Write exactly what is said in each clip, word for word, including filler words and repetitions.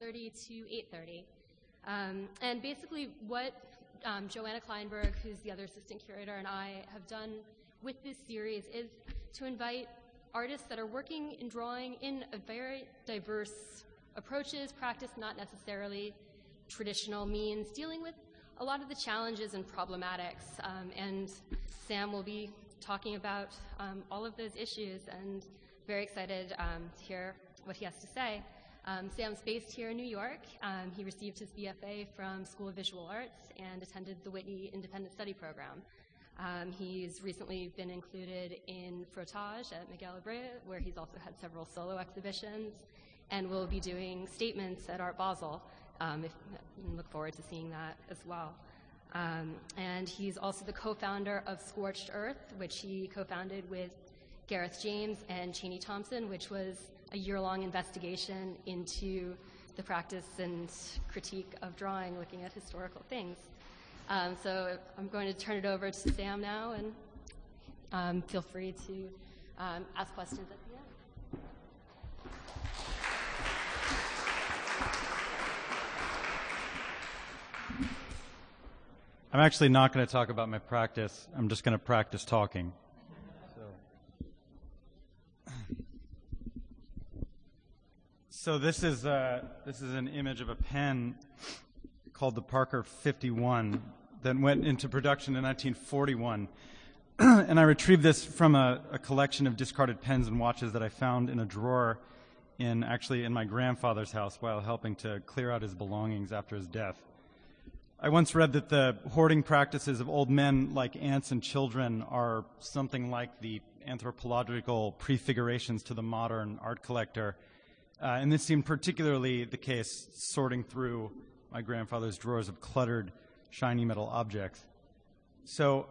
thirty to eight thirty. Um, and basically what um, Joanna Kleinberg, who's the other assistant curator, and I have done with this series is to invite artists that are working in drawing in a very diverse approaches, practice, not necessarily traditional means, dealing with a lot of the challenges and problematics. Um, and Sam will be talking about um, all of those issues, and very excited um, to hear what he has to say. Um, Sam's based here in New York. Um, he received his B F A from School of Visual Arts and attended the Whitney Independent Study Program. Um, he's recently been included in Frottage at Miguel Abreu, where he's also had several solo exhibitions, and will be doing statements at Art Basel. Um, if, look forward to seeing that as well. Um, and he's also the co-founder of Scorched Earth, which he co-founded with Gareth James and Cheney Thompson, which was a year-long investigation into the practice and critique of drawing, looking at historical things. Um, so I'm going to turn it over to Sam now, and um, feel free to um, ask questions at the end. I'm actually not going to talk about my practice. I'm just going to practice talking. So, so this is uh, this is an image of a pen called the Parker fifty-one that went into production in nineteen forty-one. And I retrieved this from a, a collection of discarded pens and watches that I found in a drawer in actually in my grandfather's house while helping to clear out his belongings after his death. I once read that the hoarding practices of old men like ants and children are something like the anthropological prefigurations to the modern art collector. Uh, and this seemed particularly the case sorting through my grandfather's drawers of cluttered, shiny metal objects. So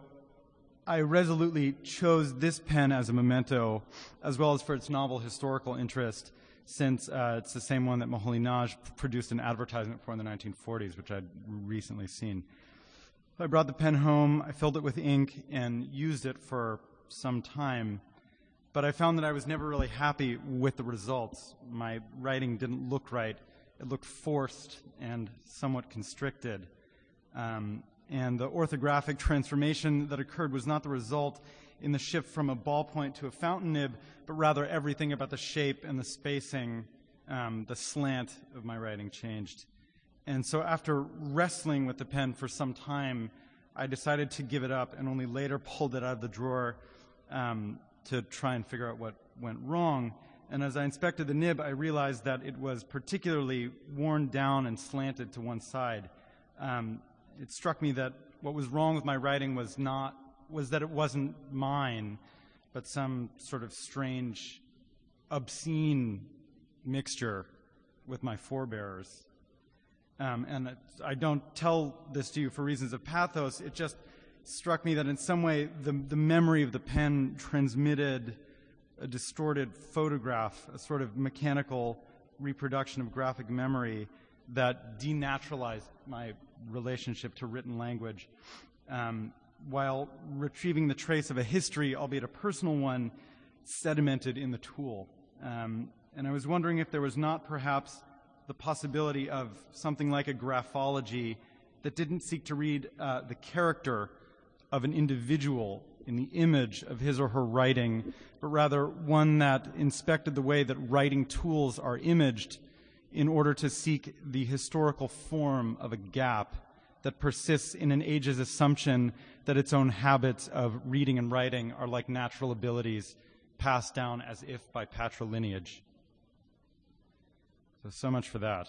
I resolutely chose this pen as a memento, as well as for its novel historical interest, since uh, it's the same one that Moholy-Nagy produced an advertisement for in the nineteen forties, which I'd recently seen. I brought the pen home, I filled it with ink, and used it for some time. But I found that I was never really happy with the results. My writing didn't look right. It looked forced and somewhat constricted. Um, and the orthographic transformation that occurred was not the result in the shift from a ballpoint to a fountain nib, but rather everything about the shape and the spacing, um, the slant of my writing changed. And so after wrestling with the pen for some time, I decided to give it up and only later pulled it out of the drawer um, to try and figure out what went wrong. And as I inspected the nib, I realized that it was particularly worn down and slanted to one side. Um, it struck me that what was wrong with my writing was not was that it wasn't mine, but some sort of strange, obscene mixture with my forebears. Um, and it, I don't tell this to you for reasons of pathos. It just struck me that in some way the, the memory of the pen transmitted a distorted photograph, a sort of mechanical reproduction of graphic memory that denaturalized my relationship to written language, um, while retrieving the trace of a history, albeit a personal one, sedimented in the tool. Um, and I was wondering if there was not perhaps the possibility of something like a graphology that didn't seek to read uh, the character of an individual in the image of his or her writing, but rather one that inspected the way that writing tools are imaged in order to seek the historical form of a gap that persists in an age's assumption that its own habits of reading and writing are like natural abilities passed down as if by patrilineage. So, so much for that.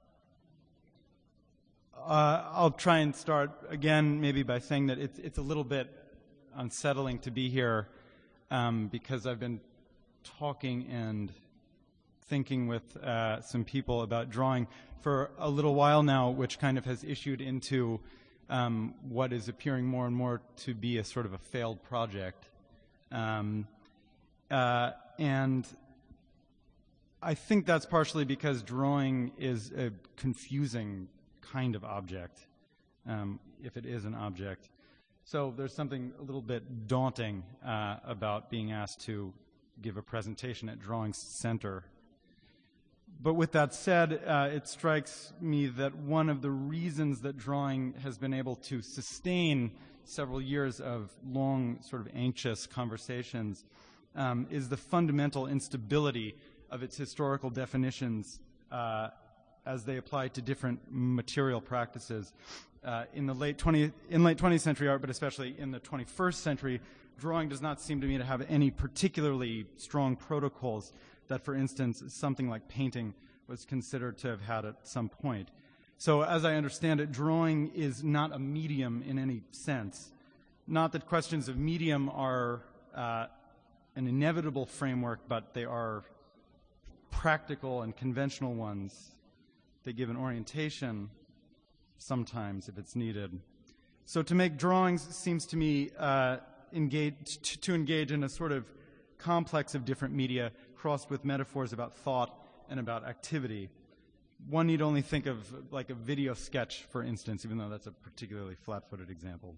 Uh, I'll try and start again maybe by saying that it's, it's a little bit unsettling to be here um, because I've been talking and thinking with uh, some people about drawing for a little while now, which kind of has issued into um, what is appearing more and more to be a sort of a failed project. Um, uh, and I think that's partially because drawing is a confusing kind of object, um, if it is an object. So there's something a little bit daunting uh, about being asked to give a presentation at Drawing Center. But with that said, uh, it strikes me that one of the reasons that drawing has been able to sustain several years of long, sort of anxious conversations um, is the fundamental instability of its historical definitions uh, as they apply to different material practices. Uh, in the late twentieth, in late twentieth century art, but especially in the twenty-first century, drawing does not seem to me to have any particularly strong protocols that, for instance, something like painting was considered to have had at some point. So as I understand it, drawing is not a medium in any sense. Not that questions of medium are uh, an inevitable framework, but they are practical and conventional ones. They give an orientation sometimes if it's needed. So to make drawings seems to me uh, engage, to, to engage in a sort of complex of different media crossed with metaphors about thought and about activity. One need only think of like a video sketch, for instance, even though that's a particularly flat-footed example.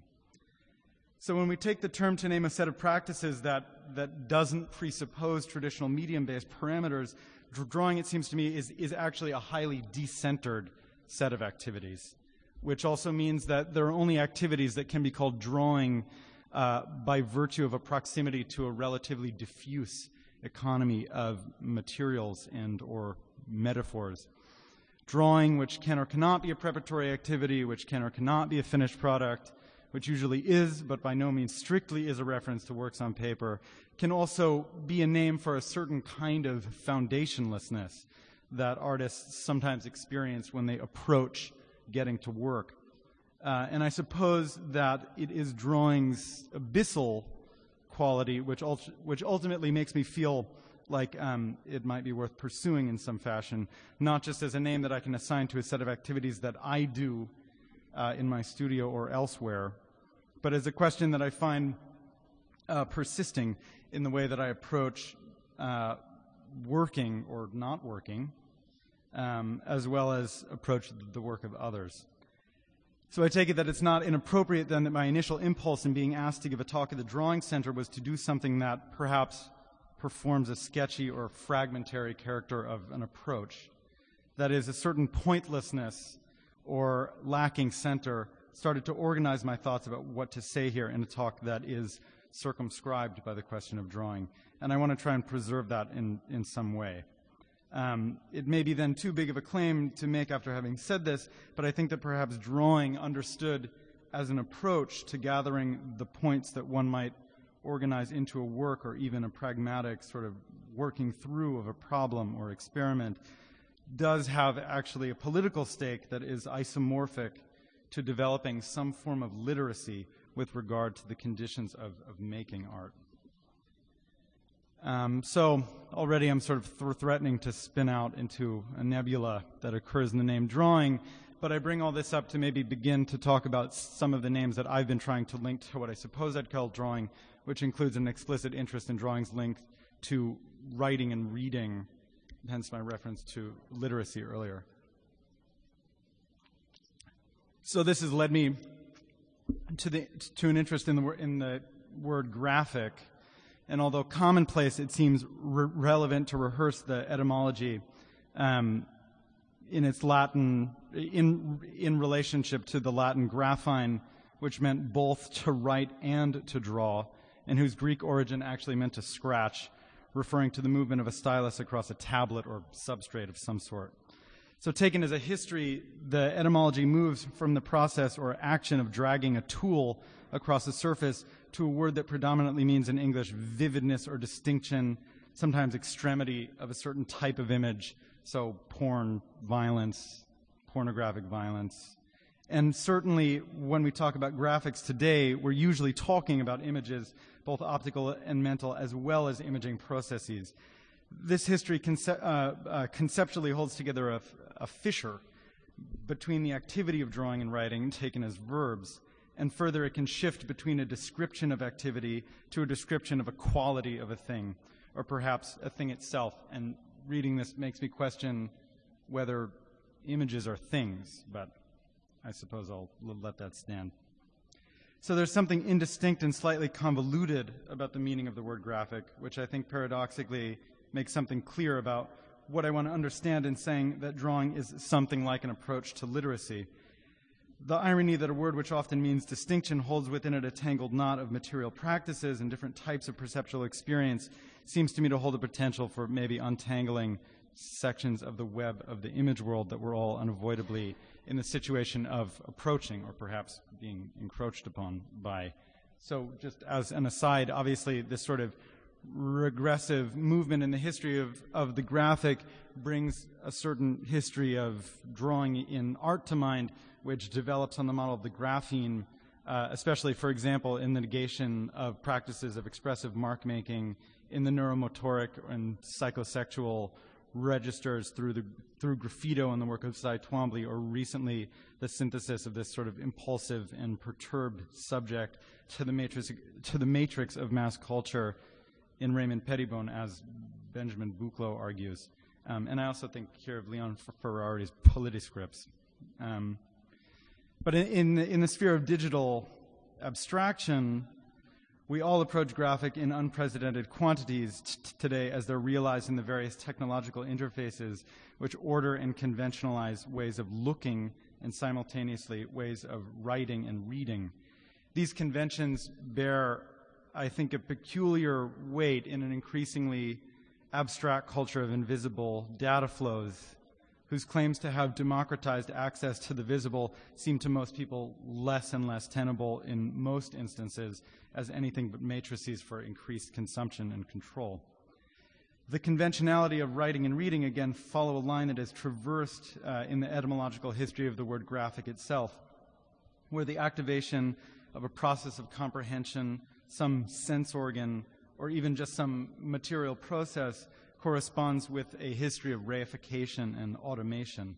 So when we take the term to name a set of practices that, that doesn't presuppose traditional medium-based parameters, drawing, it seems to me, is, is actually a highly decentered set of activities, which also means that there are only activities that can be called drawing uh, by virtue of a proximity to a relatively diffuse economy of materials and or metaphors. Drawing, which can or cannot be a preparatory activity, which can or cannot be a finished product, which usually is, but by no means strictly is a reference to works on paper, can also be a name for a certain kind of foundationlessness that artists sometimes experience when they approach getting to work. Uh, and I suppose that it is drawing's abyssal quality which, ult- which ultimately makes me feel like um, it might be worth pursuing in some fashion, not just as a name that I can assign to a set of activities that I do uh, in my studio or elsewhere, but as a question that I find uh, persisting in the way that I approach uh, working or not working, um, as well as approach the work of others. So I take it that it's not inappropriate then that my initial impulse in being asked to give a talk at the Drawing Center was to do something that perhaps performs a sketchy or fragmentary character of an approach. That is, a certain pointlessness or lacking center started to organize my thoughts about what to say here in a talk that is circumscribed by the question of drawing. And I want to try and preserve that in, in some way. Um, it may be then too big of a claim to make after having said this, but I think that perhaps drawing understood as an approach to gathering the points that one might organize into a work or even a pragmatic sort of working through of a problem or experiment does have actually a political stake that is isomorphic to developing some form of literacy with regard to the conditions of, of making art. Um, so already I'm sort of th- threatening to spin out into a nebula that occurs in the name drawing, but I bring all this up to maybe begin to talk about some of the names that I've been trying to link to what I suppose I'd call drawing, which includes an explicit interest in drawings linked to writing and reading, hence my reference to literacy earlier. So this has led me to the to an interest in the in the word graphic. And although commonplace, it seems re- relevant to rehearse the etymology um, in its Latin, in in relationship to the Latin graphine, which meant both to write and to draw, and whose Greek origin actually meant to scratch, referring to the movement of a stylus across a tablet or substrate of some sort. So taken as a history, the etymology moves from the process or action of dragging a tool across a surface to a word that predominantly means in English vividness or distinction, sometimes extremity of a certain type of image, so porn, violence, pornographic violence. And certainly when we talk about graphics today, we're usually talking about images, both optical and mental, as well as imaging processes. This history conce- uh, uh, conceptually holds together a, a fissure between the activity of drawing and writing, taken as verbs, and further it can shift between a description of activity to a description of a quality of a thing, or perhaps a thing itself. And reading this makes me question whether images are things, but I suppose I'll let that stand. So there's something indistinct and slightly convoluted about the meaning of the word graphic, which I think paradoxically makes something clear about what I want to understand in saying that drawing is something like an approach to literacy. The irony that a word which often means distinction holds within it a tangled knot of material practices and different types of perceptual experience seems to me to hold the potential for maybe untangling sections of the web of the image world that we're all unavoidably in the situation of approaching or perhaps being encroached upon by. So just as an aside, obviously this sort of regressive movement in the history of, of the graphic brings a certain history of drawing in art to mind, which develops on the model of the grapheme, uh, especially, for example, in the negation of practices of expressive mark making in the neuromotoric and psychosexual registers through the through graffito in the work of Cy Twombly, or recently the synthesis of this sort of impulsive and perturbed subject to the matrix to the matrix of mass culture in Raymond Pettibone, as Benjamin Buchloh argues. Um, and I also think here of Leon Ferrari's Politiscripts. Um, but in, in, the, in the sphere of digital abstraction, we all approach graphic in unprecedented quantities t- today as they're realized in the various technological interfaces which order and conventionalize ways of looking and simultaneously ways of writing and reading. These conventions bear, I think, a peculiar weight in an increasingly abstract culture of invisible data flows, whose claims to have democratized access to the visible seem to most people less and less tenable in most instances as anything but matrices for increased consumption and control. The conventionality of writing and reading, again, follow a line that is traversed uh, in the etymological history of the word graphic itself, where the activation of a process of comprehension, some sense organ, or even just some material process corresponds with a history of reification and automation.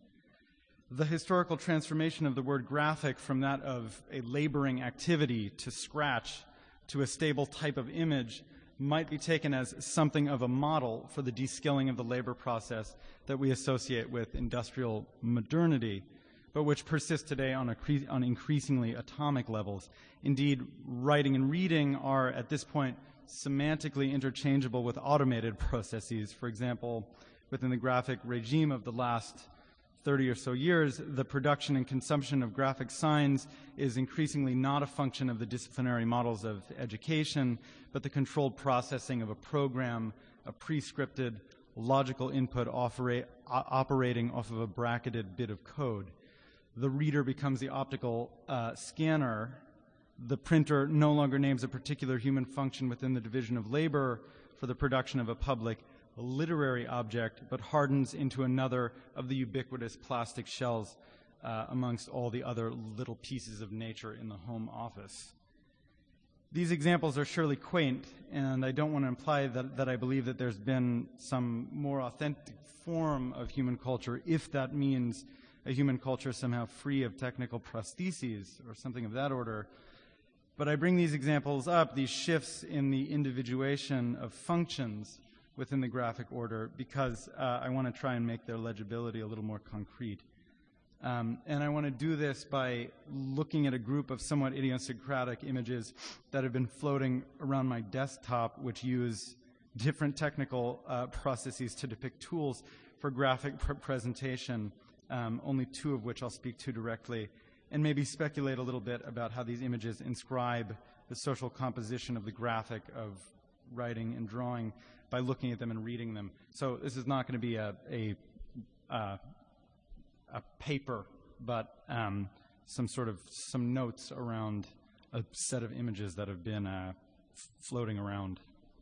The historical transformation of the word graphic from that of a laboring activity to scratch to a stable type of image might be taken as something of a model for the deskilling of the labor process that we associate with industrial modernity, but which persists today on, a cre- on increasingly atomic levels. Indeed, writing and reading are, at this point, semantically interchangeable with automated processes. For example, within the graphic regime of the last thirty or so years, the production and consumption of graphic signs is increasingly not a function of the disciplinary models of education, but the controlled processing of a program, a pre-scripted logical input operate, operating off of a bracketed bit of code. The reader becomes the optical uh, scanner. The printer no longer names a particular human function within the division of labor for the production of a public literary object, but hardens into another of the ubiquitous plastic shells uh, amongst all the other little pieces of nature in the home office. These examples are surely quaint, and I don't want to imply that, that I believe that there's been some more authentic form of human culture, if that means a human culture somehow free of technical prostheses or something of that order. But I bring these examples up, these shifts in the individuation of functions within the graphic order, because uh, I want to try and make their legibility a little more concrete. Um, and I want to do this by looking at a group of somewhat idiosyncratic images that have been floating around my desktop, which use different technical uh, processes to depict tools for graphic pr- presentation, um, only two of which I'll speak to directly, and maybe speculate a little bit about how these images inscribe the social composition of the graphic of writing and drawing by looking at them and reading them. So this is not going to be a, a, uh, a paper, but um, some sort of some notes around a set of images that have been uh, f- floating around.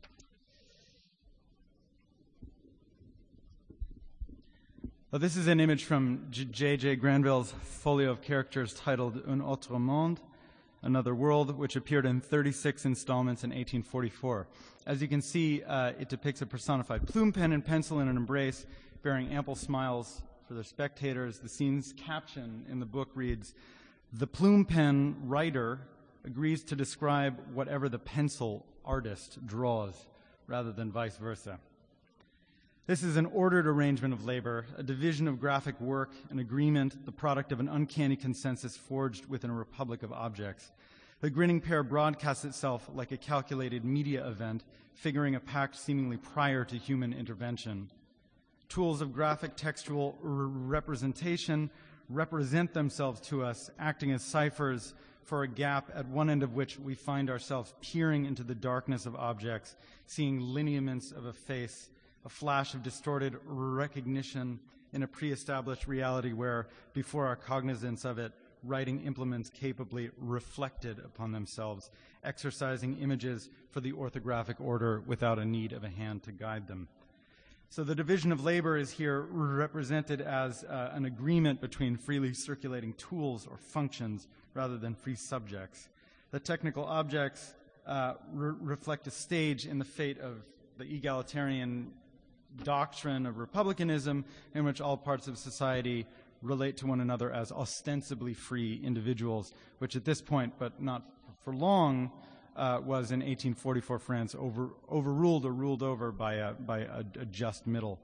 Well, this is an image from J J Granville's folio of characters titled Un autre monde, Another World, which appeared in thirty-six installments in eighteen forty-four. As you can see, uh, it depicts a personified plume pen and pencil in an embrace, bearing ample smiles for their spectators. The scene's caption in the book reads, "The plume pen writer agrees to describe whatever the pencil artist draws, rather than vice versa." This is an ordered arrangement of labor, a division of graphic work, an agreement, the product of an uncanny consensus forged within a republic of objects. The grinning pair broadcasts itself like a calculated media event, figuring a pact seemingly prior to human intervention. Tools of graphic textual r- representation represent themselves to us, acting as ciphers for a gap at one end of which we find ourselves peering into the darkness of objects, seeing lineaments of a face, a flash of distorted recognition in a pre-established reality where, before our cognizance of it, writing implements capably reflected upon themselves, exercising images for the orthographic order without a need of a hand to guide them. So the division of labor is here represented as uh, an agreement between freely circulating tools or functions rather than free subjects. The technical objects uh, re- reflect a stage in the fate of the egalitarian doctrine of republicanism in which all parts of society relate to one another as ostensibly free individuals, which at this point, but not for long, uh, was in eighteen forty-four France over, overruled or ruled over by a, by a, a just middle.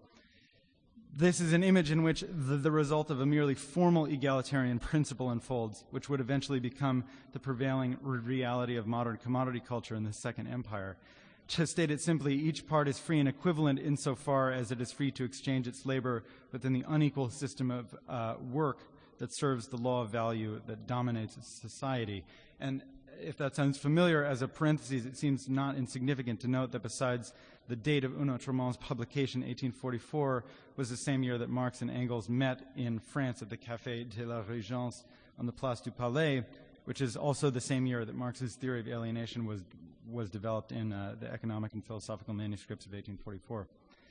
This is an image in which the, the result of a merely formal egalitarian principle unfolds, which would eventually become the prevailing reality of modern commodity culture in the Second Empire. To state it simply, each part is free and equivalent insofar as it is free to exchange its labor within the unequal system of uh, work that serves the law of value that dominates society. And if that sounds familiar, as a parenthesis, it seems not insignificant to note that besides the date of Un Autre Monde's publication, eighteen forty-four, was the same year that Marx and Engels met in France at the Café de la Régence on the Place du Palais, which is also the same year that Marx's theory of alienation was was developed in uh, the economic and philosophical manuscripts of eighteen forty-four.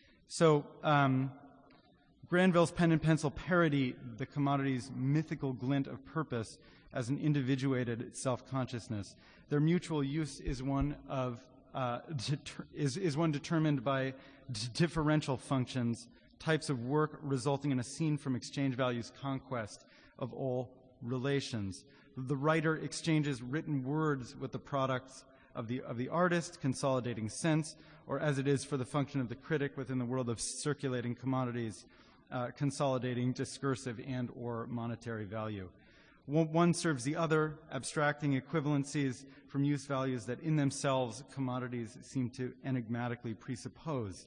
So um, Granville's pen and pencil parody the commodity's mythical glint of purpose as an individuated self-consciousness. Their mutual use is one of uh, deter- is, is one determined by d- differential functions, types of work resulting in a scene from exchange value's conquest of all relations. The writer exchanges written words with the products of the of the artist, consolidating sense, or as it is for the function of the critic within the world of circulating commodities, uh, consolidating discursive and or monetary value. One, one serves the other, abstracting equivalencies from use values that in themselves commodities seem to enigmatically presuppose.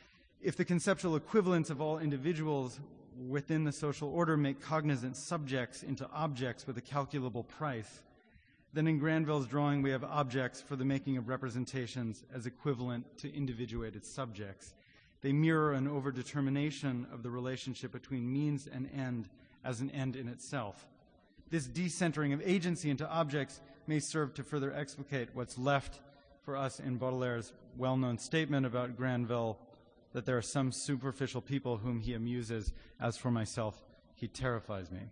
If the conceptual equivalence of all individuals within the social order make cognizant subjects into objects with a calculable price, then in Granville's drawing we have objects for the making of representations as equivalent to individuated subjects. They mirror an overdetermination of the relationship between means and end as an end in itself. This decentering of agency into objects may serve to further explicate what's left for us in Baudelaire's well-known statement about Granville, that there are some superficial people whom he amuses. As for myself, he terrifies me.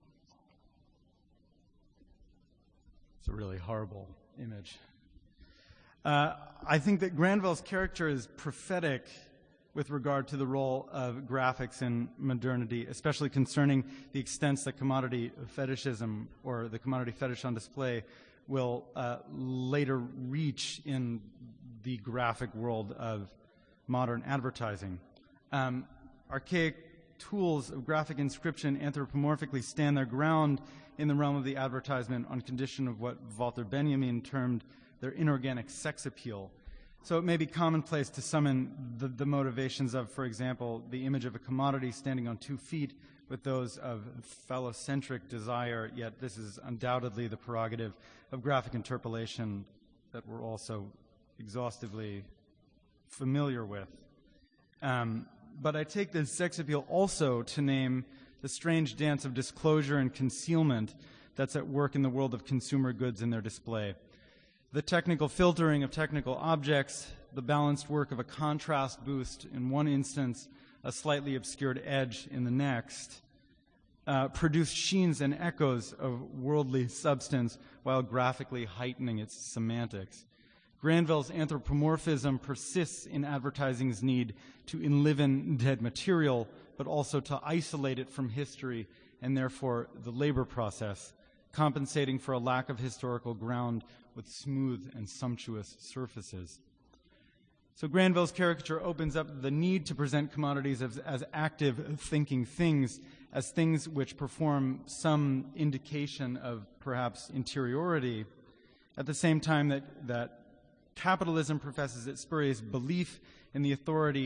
It's a really horrible image. Uh, I think that Granville's character is prophetic with regard to the role of graphics in modernity, especially concerning the extents that commodity fetishism or the commodity fetish on display will uh, later reach in the graphic world of modern advertising. Um, archaic tools of graphic inscription anthropomorphically stand their ground in the realm of the advertisement on condition of what Walter Benjamin termed their inorganic sex appeal. So it may be commonplace to summon the, the motivations of, for example, the image of a commodity standing on two feet with those of phallocentric desire, yet this is undoubtedly the prerogative of graphic interpolation that we're also exhaustively familiar with. Um, but I take the sex appeal also to name the strange dance of disclosure and concealment that's at work in the world of consumer goods and their display. The technical filtering of technical objects, the balanced work of a contrast boost in one instance, a slightly obscured edge in the next, uh, produce sheens and echoes of worldly substance while graphically heightening its semantics. Granville's anthropomorphism persists in advertising's need to enliven dead material, but also to isolate it from history and therefore the labor process, compensating for a lack of historical ground with smooth and sumptuous surfaces. So Granville's caricature opens up the need to present commodities as, as active, thinking things, as things which perform some indication of perhaps interiority, at the same time that, that capitalism professes its spurious belief in the authority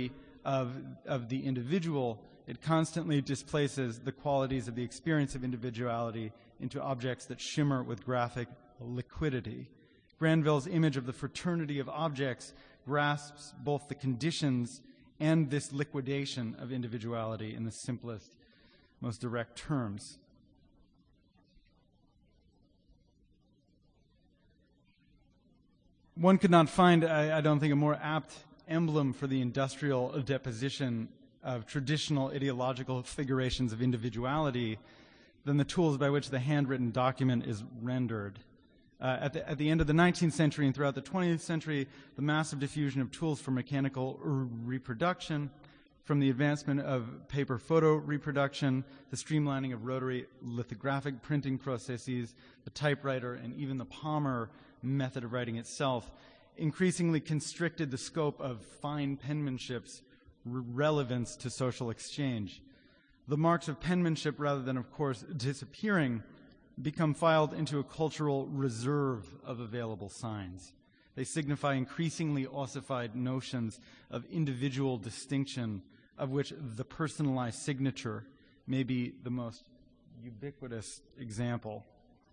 of, of the individual, it constantly displaces the qualities of the experience of individuality into objects that shimmer with graphic liquidity. Granville's image of the fraternity of objects grasps both the conditions and this liquidation of individuality in the simplest, most direct terms. One could not find, I, I don't think, a more apt emblem for the industrial deposition of traditional ideological figurations of individuality than the tools by which the handwritten document is rendered. Uh, at, the, at the end of the nineteenth century and throughout the twentieth century, the massive diffusion of tools for mechanical r- reproduction, from the advancement of paper photo reproduction, the streamlining of rotary lithographic printing processes, the typewriter, and even the Palmer method of writing itself, increasingly constricted the scope of fine penmanship's r- relevance to social exchange. The marks of penmanship, rather than, of course, disappearing, become filed into a cultural reserve of available signs. They signify increasingly ossified notions of individual distinction, of which the personalized signature may be the most ubiquitous example.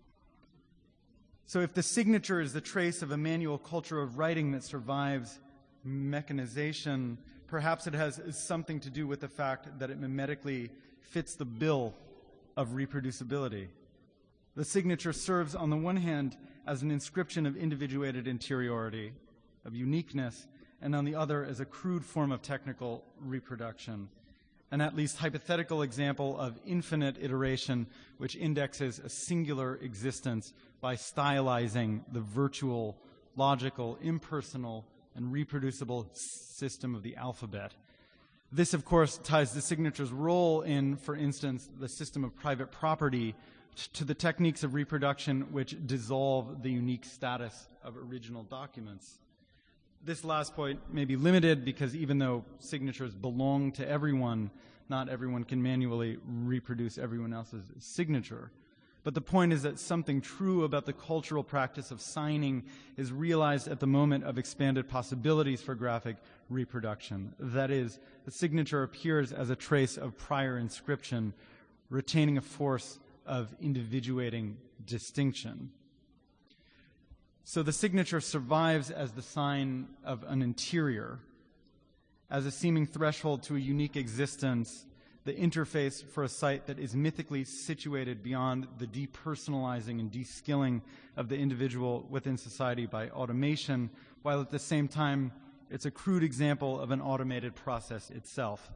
So if the signature is the trace of a manual culture of writing that survives mechanization, perhaps it has something to do with the fact that it mimetically fits the bill of reproducibility. The signature serves, on the one hand, as an inscription of individuated interiority, of uniqueness, and on the other as a crude form of technical reproduction, an at least hypothetical example of infinite iteration which indexes a singular existence by stylizing the virtual, logical, impersonal, and reproducible system of the alphabet. This, of course, ties the signature's role in, for instance, the system of private property to the techniques of reproduction which dissolve the unique status of original documents. This last point may be limited because even though signatures belong to everyone, not everyone can manually reproduce everyone else's signature. But the point is that something true about the cultural practice of signing is realized at the moment of expanded possibilities for graphic reproduction. That is, the signature appears as a trace of prior inscription, retaining a force of individuating distinction. So the signature survives as the sign of an interior, as a seeming threshold to a unique existence, the interface for a site that is mythically situated beyond the depersonalizing and de-skilling of the individual within society by automation, while at the same time it's a crude example of an automated process itself,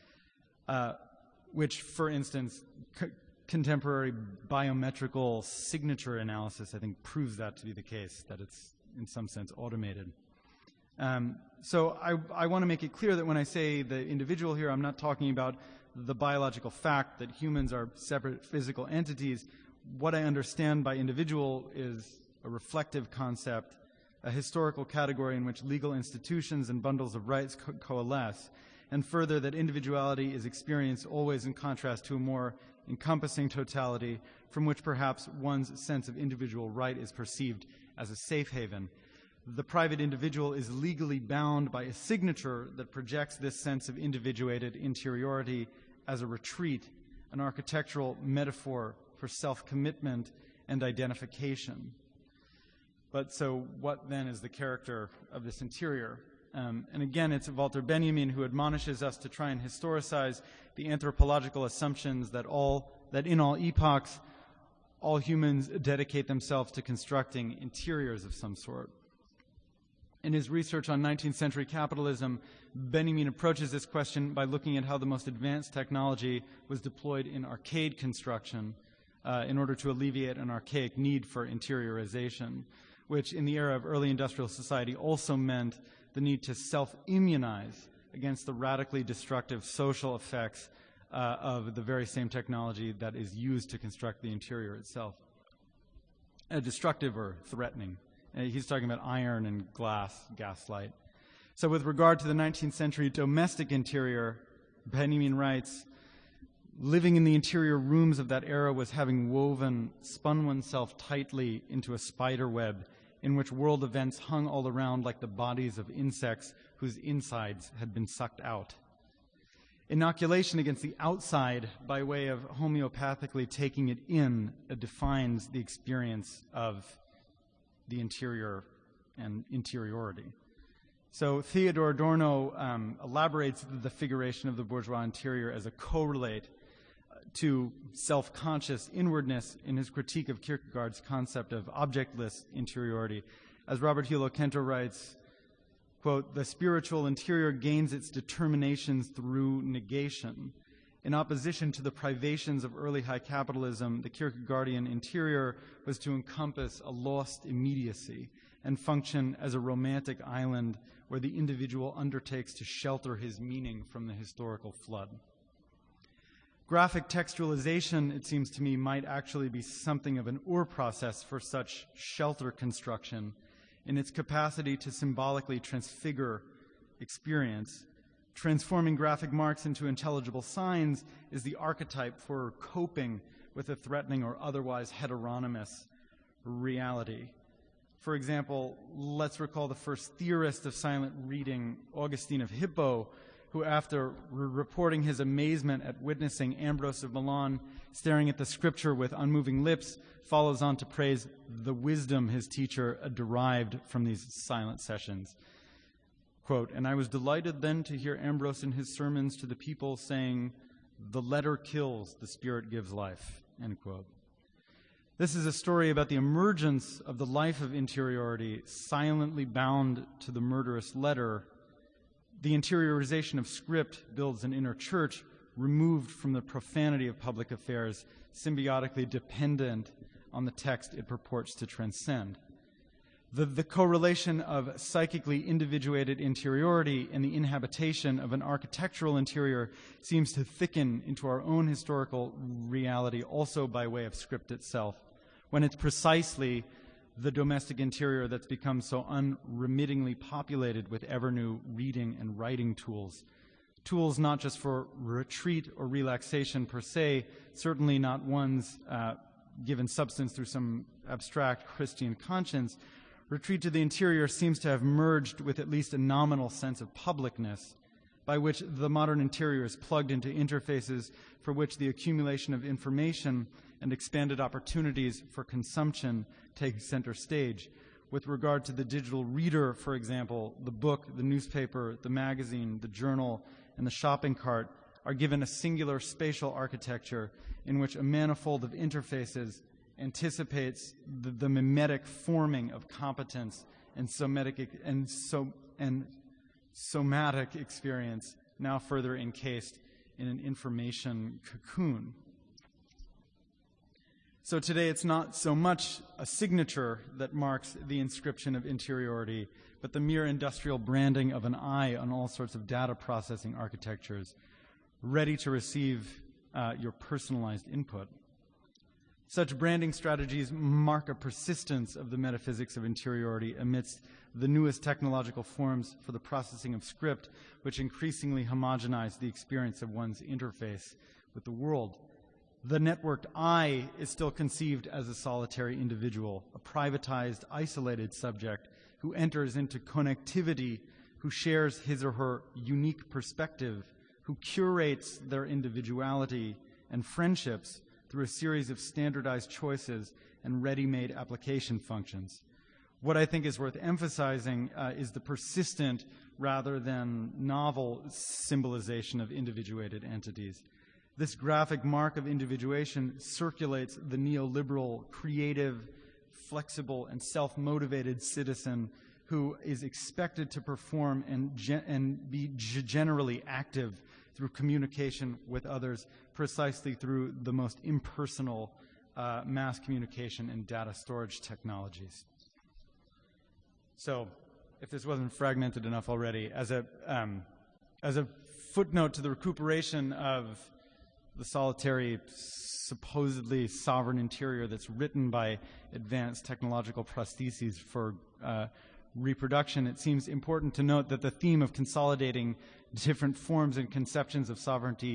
uh, which, for instance, c- contemporary biometrical signature analysis, I think, proves that to be the case, that it's, in some sense, automated. Um, so I, I want to make it clear that when I say the individual here, I'm not talking about the biological fact that humans are separate physical entities. What I understand by individual is a reflective concept, a historical category in which legal institutions and bundles of rights co- coalesce, and further that individuality is experienced always in contrast to a more encompassing totality from which perhaps one's sense of individual right is perceived as a safe haven. The private individual is legally bound by a signature that projects this sense of individuated interiority as a retreat, an architectural metaphor for self-commitment and identification. But so what then is the character of this interior? Um, and again, it's Walter Benjamin who admonishes us to try and historicize the anthropological assumptions that all that in all epochs, all humans dedicate themselves to constructing interiors of some sort. In his research on nineteenth century capitalism, Benjamin approaches this question by looking at how the most advanced technology was deployed in arcade construction uh, in order to alleviate an archaic need for interiorization, which in the era of early industrial society also meant the need to self-immunize against the radically destructive social effects uh, of the very same technology that is used to construct the interior itself. Uh, destructive or threatening. Uh, he's talking about iron and glass, gaslight. So with regard to the nineteenth century domestic interior, Benjamin writes, living in the interior rooms of that era was having woven, spun oneself tightly into a spider web in which world events hung all around like the bodies of insects whose insides had been sucked out. Inoculation against the outside by way of homeopathically taking it in uh, defines the experience of the interior and interiority. So Theodor Adorno um, elaborates the figuration of the bourgeois interior as a correlate to self-conscious inwardness in his critique of Kierkegaard's concept of objectless interiority. As Robert Hilo Kento writes, quote, "The spiritual interior gains its determinations through negation. In opposition to the privations of early high capitalism, the Kierkegaardian interior was to encompass a lost immediacy and function as a romantic island where the individual undertakes to shelter his meaning from the historical flood." Graphic textualization, it seems to me, might actually be something of an or process for such shelter construction in its capacity to symbolically transfigure experience. Transforming graphic marks into intelligible signs is the archetype for coping with a threatening or otherwise heteronymous reality. For example, let's recall the first theorist of silent reading, Augustine of Hippo, who, after re- reporting his amazement at witnessing Ambrose of Milan staring at the scripture with unmoving lips, follows on to praise the wisdom his teacher uh, derived from these silent sessions. Quote, "And I was delighted then to hear Ambrose in his sermons to the people saying, 'The letter kills, the spirit gives life,'" end quote. This is a story about the emergence of the life of interiority silently bound to the murderous letter. The interiorization of script builds an inner church removed from the profanity of public affairs, symbiotically dependent on the text it purports to transcend. The, the correlation of psychically individuated interiority and the inhabitation of an architectural interior seems to thicken into our own historical reality also by way of script itself, when it's precisely the domestic interior that's become so unremittingly populated with ever-new reading and writing tools. Tools not just for retreat or relaxation per se, certainly not ones uh, given substance through some abstract Christian conscience. Retreat to the interior seems to have merged with at least a nominal sense of publicness, by which the modern interior is plugged into interfaces for which the accumulation of information and expanded opportunities for consumption take center stage. With regard to the digital reader, for example, the book, the newspaper, the magazine, the journal, and the shopping cart are given a singular spatial architecture in which a manifold of interfaces anticipates the, the mimetic forming of competence and somatic and so and somatic experience, now further encased in an information cocoon. So today it's not so much a signature that marks the inscription of interiority, but the mere industrial branding of an eye on all sorts of data processing architectures, ready to receive uh, your personalized input. Such branding strategies mark a persistence of the metaphysics of interiority amidst the newest technological forms for the processing of script, which increasingly homogenize the experience of one's interface with the world. The networked I is still conceived as a solitary individual, a privatized, isolated subject who enters into connectivity, who shares his or her unique perspective, who curates their individuality and friendships through a series of standardized choices and ready-made application functions. What I think is worth emphasizing uh, is the persistent rather than novel symbolization of individuated entities. This graphic mark of individuation circulates the neoliberal, creative, flexible, and self-motivated citizen who is expected to perform and, ge- and be g- generally active through communication with others, precisely through the most impersonal uh, mass communication and data storage technologies. So, if this wasn't fragmented enough already, as a, um, as a footnote to the recuperation of the solitary, supposedly sovereign interior that's written by advanced technological prostheses for uh, reproduction, it seems important to note that the theme of consolidating different forms and conceptions of sovereignty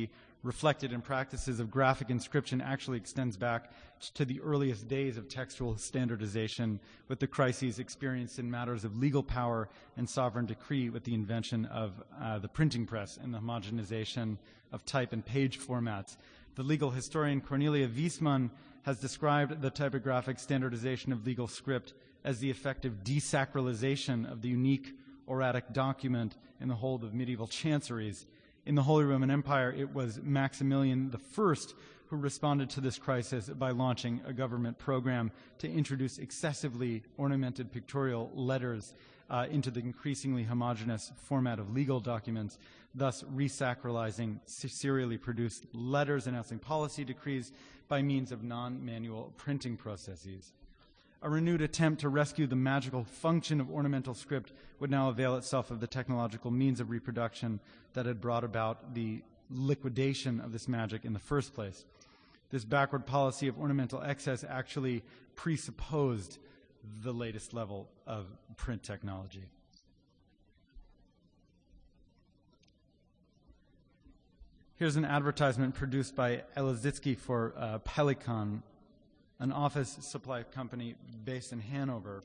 reflected in practices of graphic inscription actually extends back to the earliest days of textual standardization, with the crises experienced in matters of legal power and sovereign decree with the invention of uh, the printing press and the homogenization of type and page formats. The legal historian Cornelia Wiesmann has described the typographic standardization of legal script as the effective desacralization of the unique oratic document in the hold of medieval chanceries. In the Holy Roman Empire, it was Maximilian the First who responded to this crisis by launching a government program to introduce excessively ornamented pictorial letters uh, into the increasingly homogeneous format of legal documents, thus resacralizing serially produced letters announcing policy decrees by means of non-manual printing processes. A renewed attempt to rescue the magical function of ornamental script would now avail itself of the technological means of reproduction that had brought about the liquidation of this magic in the first place. This backward policy of ornamental excess actually presupposed the latest level of print technology. Here's an advertisement produced by Elazitsky for uh, Pelikan, an office supply company based in Hanover,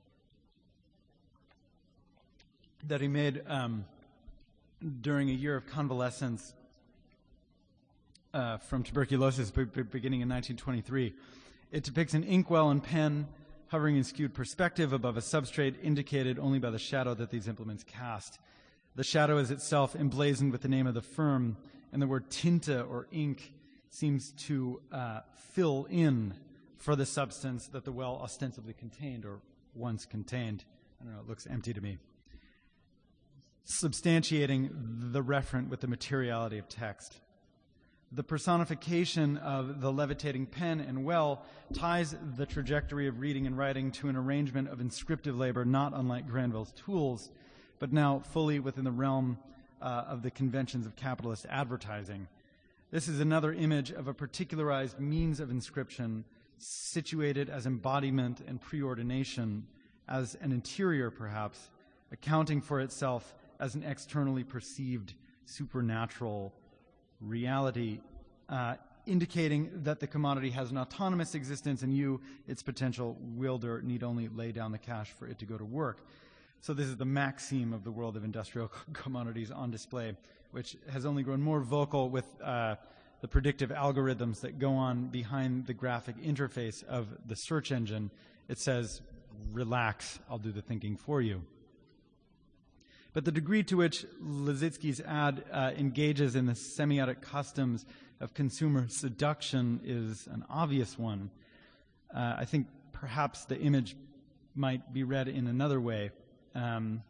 that he made um, during a year of convalescence uh, from tuberculosis b- b- beginning in nineteen twenty-three. It depicts an inkwell and pen hovering in skewed perspective above a substrate indicated only by the shadow that these implements cast. The shadow is itself emblazoned with the name of the firm, and the word tinta or ink seems to uh, fill in for the substance that the well ostensibly contained or once contained. I don't know, it looks empty to me. Substantiating the referent with the materiality of text. The personification of the levitating pen and well ties the trajectory of reading and writing to an arrangement of inscriptive labor not unlike Granville's tools, but now fully within the realm uh, of the conventions of capitalist advertising. This is another image of a particularized means of inscription situated as embodiment and preordination, as an interior perhaps, accounting for itself as an externally perceived supernatural reality, uh, indicating that the commodity has an autonomous existence and you, its potential wielder, need only lay down the cash for it to go to work. So this is the maxim of the world of industrial commodities on display, which has only grown more vocal with uh, the predictive algorithms that go on behind the graphic interface of the search engine. It says, relax, I'll do the thinking for you. But the degree to which Lazitsky's ad uh, engages in the semiotic customs of consumer seduction is an obvious one. Uh, I think perhaps the image might be read in another way. Um,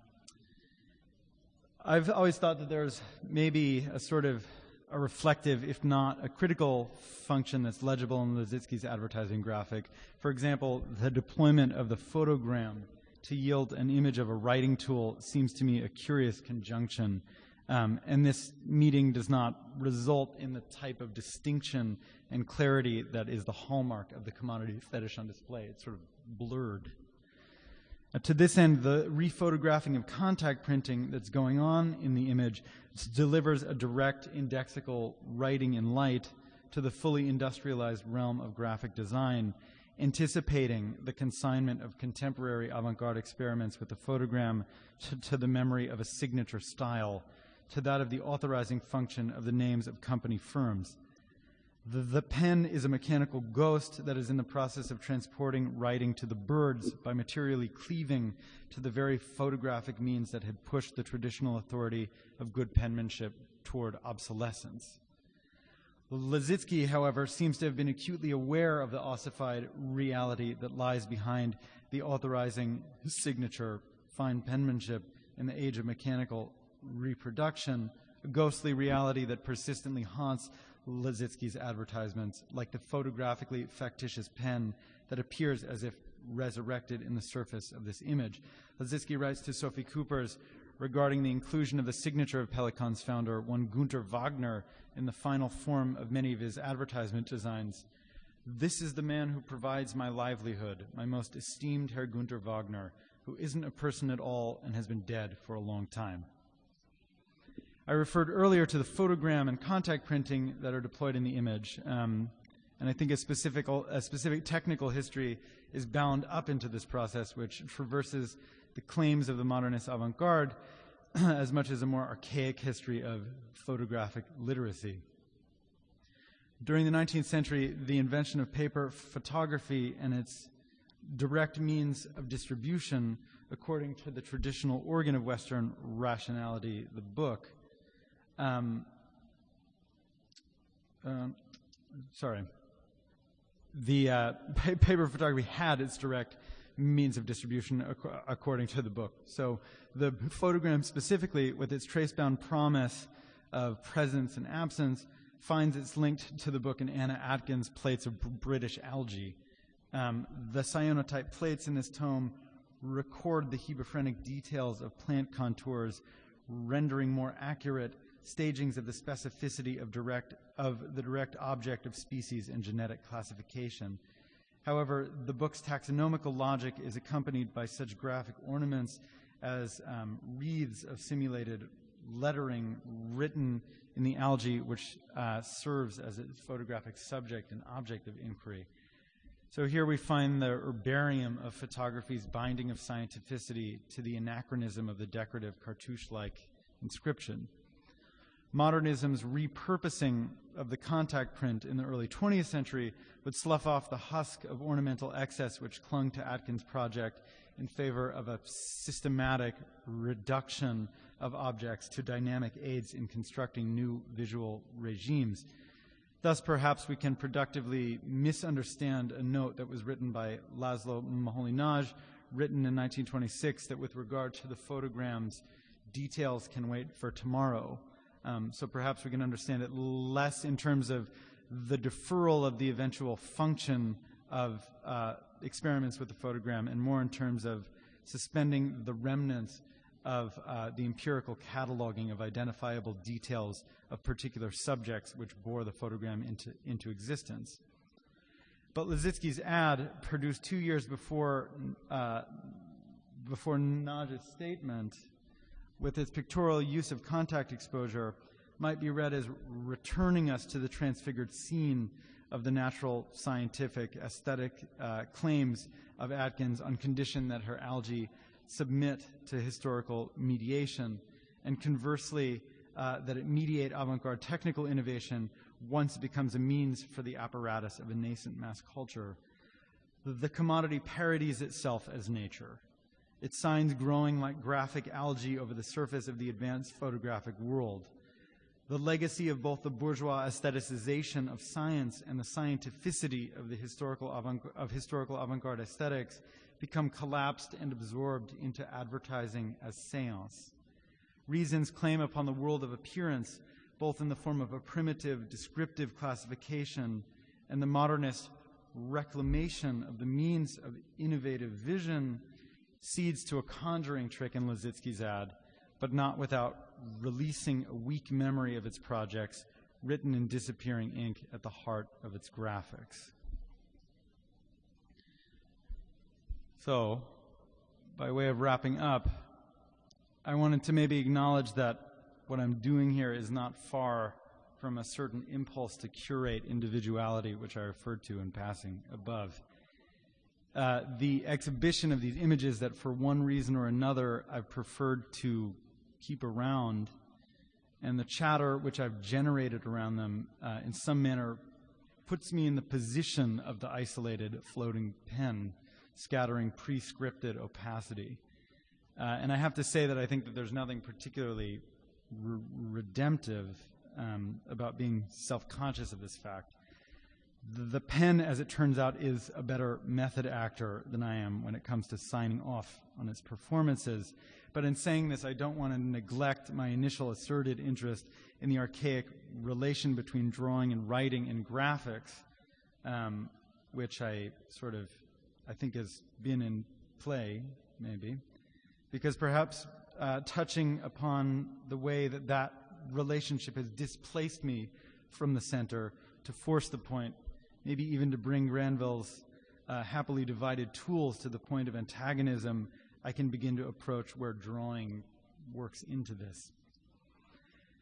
I've always thought that there's maybe a sort of a reflective, if not a critical function that's legible in Lazitsky's advertising graphic. For example, the deployment of the photogram to yield an image of a writing tool seems to me a curious conjunction. Um, and this meeting does not result in the type of distinction and clarity that is the hallmark of the commodity fetish on display. It's sort of blurred. Uh, to this end, the rephotographing of contact printing that's going on in the image delivers a direct indexical writing in light to the fully industrialized realm of graphic design, anticipating the consignment of contemporary avant-garde experiments with the photogram to, to the memory of a signature style, to that of the authorizing function of the names of company firms. The, the pen is a mechanical ghost that is in the process of transporting writing to the birds by materially cleaving to the very photographic means that had pushed the traditional authority of good penmanship toward obsolescence. Lazitsky, however, seems to have been acutely aware of the ossified reality that lies behind the authorizing signature, fine penmanship, in the age of mechanical reproduction, a ghostly reality that persistently haunts Lazitsky's advertisements, like the photographically factitious pen that appears as if resurrected in the surface of this image. Lazitsky writes to Sophie Coopers regarding the inclusion of the signature of Pelikan's founder, one Günter Wagner, in the final form of many of his advertisement designs. This is the man who provides my livelihood, my most esteemed Herr Günter Wagner, who isn't a person at all and has been dead for a long time. I referred earlier to the photogram and contact printing that are deployed in the image, um, and I think a specific, a specific technical history is bound up into this process, which traverses the claims of the modernist avant-garde as much as a more archaic history of photographic literacy. During the nineteenth century, the invention of paper photography and its direct means of distribution, according to the traditional organ of Western rationality, the book, um, um, sorry, the uh, pa paper photography had its direct means of distribution ac according to the book. So the photogram specifically, with its trace-bound promise of presence and absence, finds its linked to the book in Anna Atkins' Plates of British Algae. Um, the cyanotype plates in this tome record the hebephrenic details of plant contours, rendering more accurate stagings of the specificity of, direct, of the direct object of species and genetic classification. However, the book's taxonomical logic is accompanied by such graphic ornaments as um, wreaths of simulated lettering written in the algae, which uh, serves as its photographic subject and object of inquiry. So here we find the herbarium of photography's binding of scientificity to the anachronism of the decorative cartouche-like inscription. Modernism's repurposing of the contact print in the early twentieth century would slough off the husk of ornamental excess which clung to Atkins' project in favor of a systematic reduction of objects to dynamic aids in constructing new visual regimes. Thus, perhaps we can productively misunderstand a note that was written by Laszlo Moholy-Nagy, written in nineteen twenty-six, that with regard to the photograms, details can wait for tomorrow. Um, so perhaps we can understand it less in terms of the deferral of the eventual function of uh, experiments with the photogram, and more in terms of suspending the remnants of uh, the empirical cataloging of identifiable details of particular subjects which bore the photogram into, into existence. But Lissitzky's ad, produced two years before, uh, before Nagy's statement, with its pictorial use of contact exposure, might be read as returning us to the transfigured scene of the natural scientific aesthetic uh, claims of Atkins on condition that her algae submit to historical mediation, and conversely, uh, that it mediate avant-garde technical innovation once it becomes a means for the apparatus of a nascent mass culture. The commodity parodies itself as nature. Its signs growing like graphic algae over the surface of the advanced photographic world. The legacy of both the bourgeois aestheticization of science and the scientificity of the historical avant of historical avant-garde aesthetics become collapsed and absorbed into advertising as seance. Reason's claim upon the world of appearance, both in the form of a primitive descriptive classification and the modernist reclamation of the means of innovative vision, cedes to a conjuring trick in Lissitzky's ad, but not without releasing a weak memory of its projects, written in disappearing ink at the heart of its graphics. So, by way of wrapping up, I wanted to maybe acknowledge that what I'm doing here is not far from a certain impulse to curate individuality, which I referred to in passing above. Uh, the exhibition of these images that for one reason or another I've preferred to keep around, and the chatter which I've generated around them uh, in some manner puts me in the position of the isolated floating pen scattering pre-scripted opacity. Uh, and I have to say that I think that there's nothing particularly re redemptive um, about being self-conscious of this fact. The pen, as it turns out, is a better method actor than I am when it comes to signing off on its performances. But in saying this, I don't want to neglect my initial asserted interest in the archaic relation between drawing and writing and graphics, um, which I sort of, I think has been in play, maybe, because perhaps uh, touching upon the way that that relationship has displaced me from the center to force the point, maybe even to bring Granville's uh, happily divided tools to the point of antagonism, I can begin to approach where drawing works into this.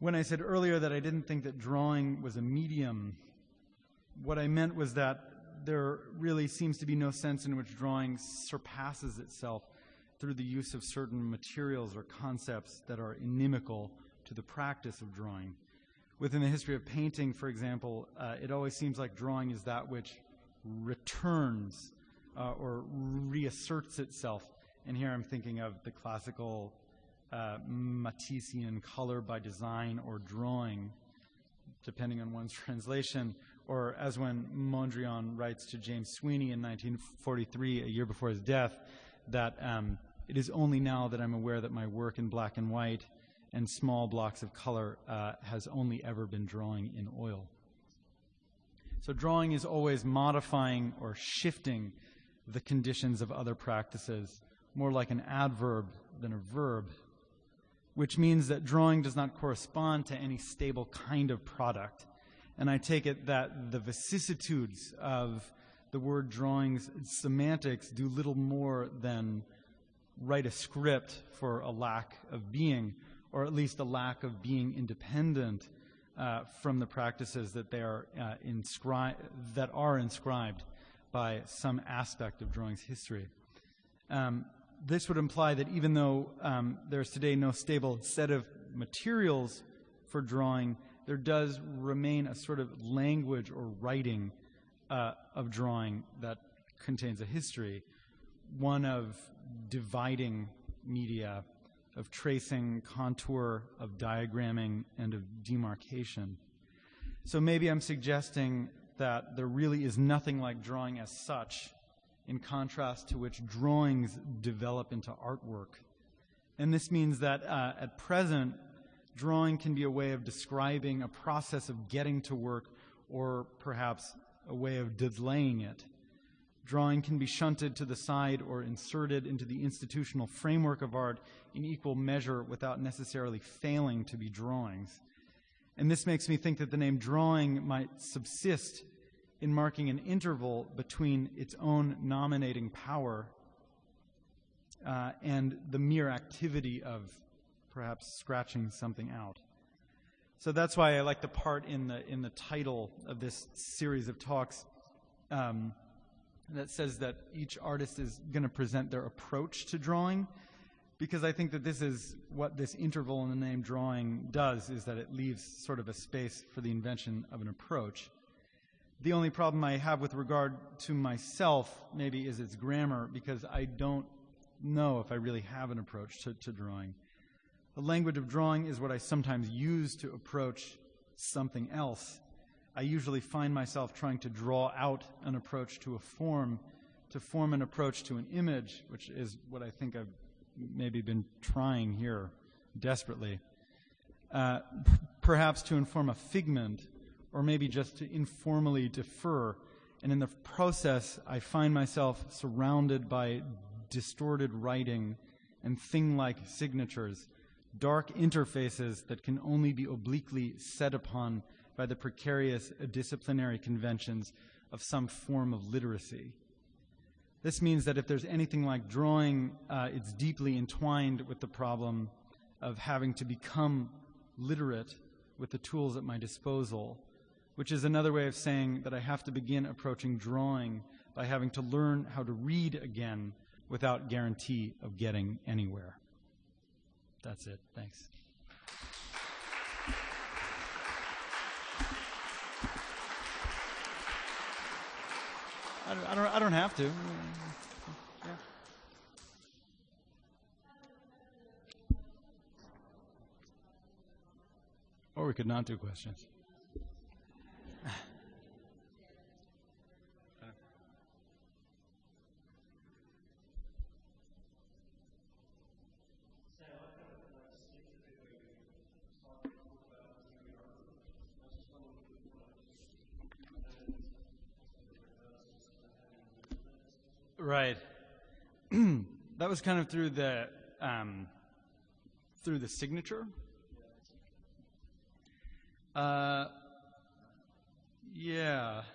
When I said earlier that I didn't think that drawing was a medium, what I meant was that there really seems to be no sense in which drawing surpasses itself through the use of certain materials or concepts that are inimical to the practice of drawing. Within the history of painting, for example, uh, it always seems like drawing is that which returns uh, or reasserts itself. And here I'm thinking of the classical uh, Matisseian color by design or drawing, depending on one's translation, or as when Mondrian writes to James Sweeney in nineteen forty-three, a year before his death, that um, it is only now that I'm aware that my work in black and white and small blocks of color uh, has only ever been drawing in oil. So drawing is always modifying or shifting the conditions of other practices, more like an adverb than a verb, which means that drawing does not correspond to any stable kind of product. And I take it that the vicissitudes of the word drawing's semantics do little more than write a script for a lack of being, or at least a lack of being independent uh, from the practices that they are uh, inscri- that are inscribed by some aspect of drawing's history. Um, this would imply that even though um, there's today no stable set of materials for drawing, there does remain a sort of language or writing uh, of drawing that contains a history, one of dividing media, of tracing, contour, of diagramming, and of demarcation. So maybe I'm suggesting that there really is nothing like drawing as such, in contrast to which drawings develop into artwork. And this means that uh, at present, drawing can be a way of describing a process of getting to work, or perhaps a way of delaying it. Drawing can be shunted to the side or inserted into the institutional framework of art in equal measure without necessarily failing to be drawings. And this makes me think that the name drawing might subsist in marking an interval between its own nominating power uh, and the mere activity of perhaps scratching something out. So that's why I like the part in the in the title of this series of talks um, that says that each artist is going to present their approach to drawing, because I think that this is what this interval in the name drawing does, is that it leaves sort of a space for the invention of an approach. The only problem I have with regard to myself maybe is its grammar, because I don't know if I really have an approach to, to drawing. The language of drawing is what I sometimes use to approach something else. I usually find myself trying to draw out an approach to a form, to form an approach to an image, which is what I think I've maybe been trying here desperately. Uh, p- perhaps to inform a figment, or maybe just to informally defer. And in the process, I find myself surrounded by distorted writing and thing-like signatures, dark interfaces that can only be obliquely set upon by the precarious disciplinary conventions of some form of literacy. This means that if there's anything like drawing, uh, it's deeply entwined with the problem of having to become literate with the tools at my disposal, which is another way of saying that I have to begin approaching drawing by having to learn how to read again without guarantee of getting anywhere. That's it. Thanks. I don't, I don't, I don't have to. Yeah. Or we could not do questions. Right. That was kind of through the um, through the signature. Uh, yeah.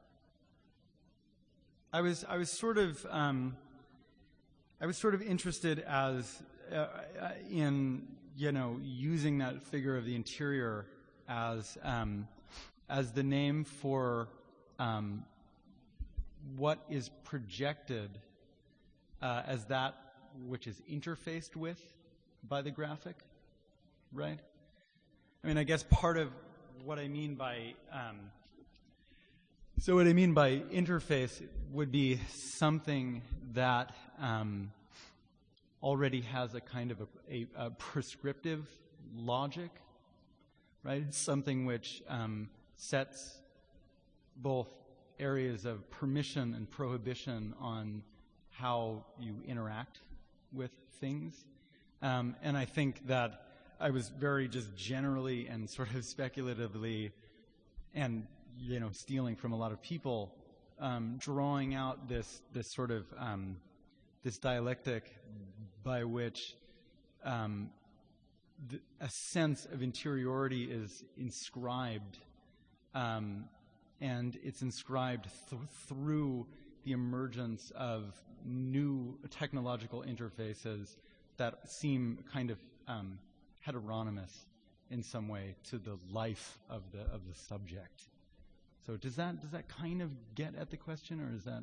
I was I was sort of um, I was sort of interested as uh, in you know, using that figure of the interior as um, as the name for um, what is projected uh, as that which is interfaced with by the graphic, right? I mean, I guess part of what I mean by um, so what I mean by interface would be something that um, already has a kind of a, a, a prescriptive logic, right? It's something which um, sets both areas of permission and prohibition on how you interact with things. Um, and I think that I was very just generally and sort of speculatively and, you know, stealing from a lot of people, um, drawing out this, this sort of, um, this dialectic by which um, the, a sense of interiority is inscribed, um, and it's inscribed th through the emergence of new technological interfaces that seem kind of um, heteronymous in some way to the life of the of the subject. So does that does that kind of get at the question, or is that?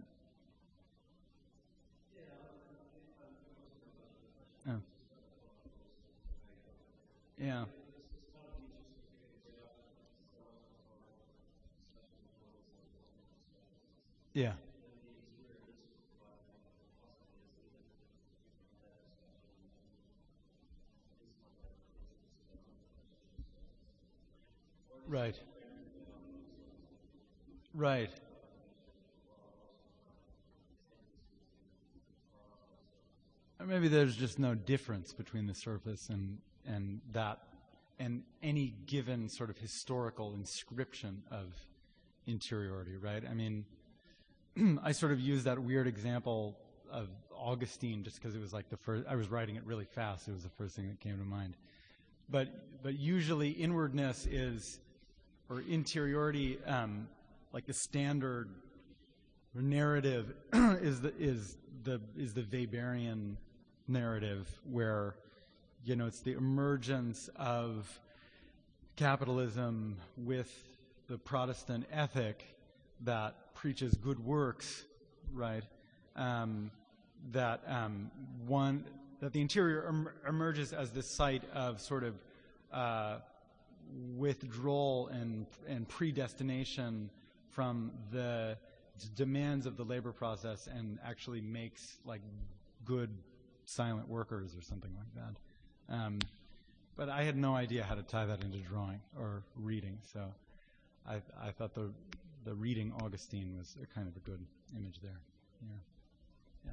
Oh. Yeah. Yeah. Right. Right. Or maybe there's just no difference between the surface and and that and any given sort of historical inscription of interiority, right? I mean, I sort of use that weird example of Augustine just because it was like the first, I was writing it really fast. It was the first thing that came to mind. But, but usually inwardness is, or interiority, um, like the standard narrative is the, is the, is the Weberian narrative where, you know, it's the emergence of capitalism with the Protestant ethic that preaches good works, right? Um, that um, one that the interior em emerges as this site of sort of uh, withdrawal and and predestination from the demands of the labor process, and actually makes like good silent workers or something like that. Um, but I had no idea how to tie that into drawing or reading, so I, I thought the the reading Augustine was a kind of a good image there. Yeah. Yeah.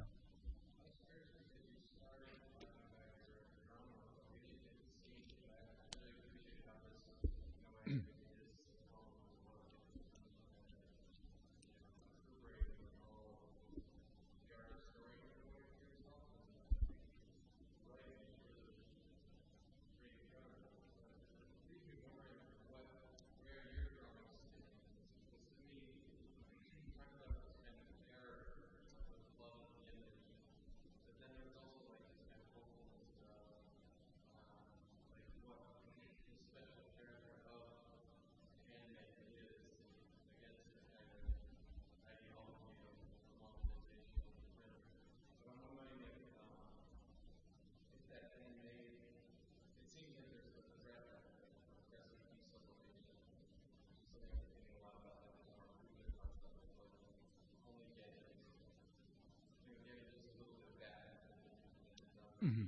Mm-hmm.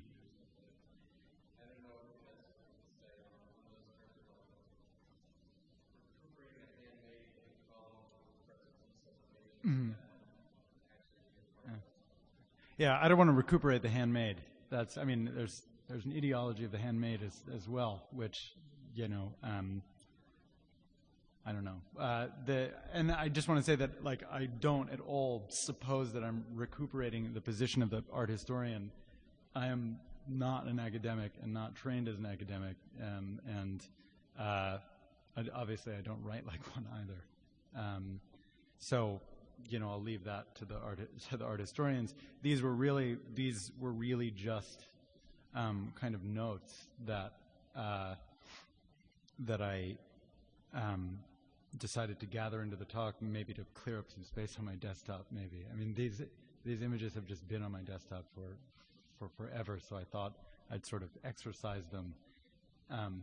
Mm-hmm. Yeah. Yeah, I don't want to recuperate the handmade. That's, I mean, there's there's an ideology of the handmade as as well, which, you know, um, I don't know. Uh, the and I just want to say that, like, I don't at all suppose that I'm recuperating the position of the art historian. I am not an academic and not trained as an academic, um, and uh, I, obviously I don't write like one either. Um, so, you know, I'll leave that to the art to the art historians. These were really these were really just um, kind of notes that uh, that I um, decided to gather into the talk, maybe to clear up some space on my desktop. Maybe I mean these these images have just been on my desktop for for forever, so I thought I'd sort of exercise them. Um,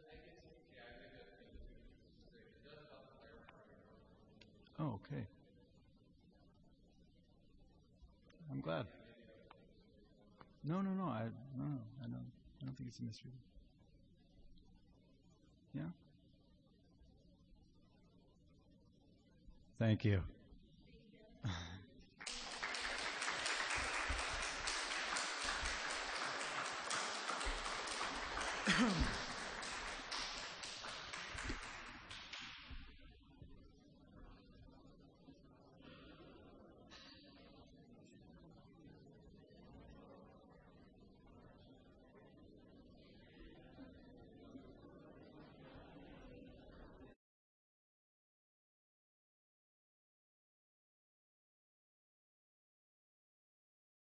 oh, okay. I'm glad. No, no, no. I no, no. I don't. I don't think it's a mystery. Yeah. Thank you. Thank you.